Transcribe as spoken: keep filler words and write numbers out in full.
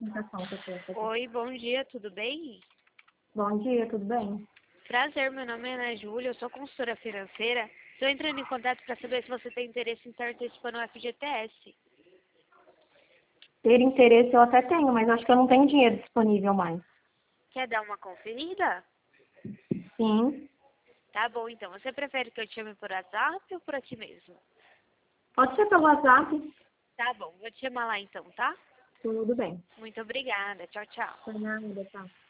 apresentação que eu trouxe aqui. Oi, bom dia, tudo bem? Bom dia, tudo bem? Prazer, meu nome é Ana Júlia, eu sou consultora financeira. Estou entrando em contato para saber se você tem interesse em estar antecipando o F G T S. Ter interesse eu até tenho, mas acho que eu não tenho dinheiro disponível mais. Quer dar uma conferida? Sim. Tá bom, então. Você prefere que eu te chame por WhatsApp ou por aqui mesmo? Pode ser pelo WhatsApp? Tá bom, vou te chamar lá então, tá? Tudo bem. Muito obrigada. Tchau, tchau. Por nada, tá.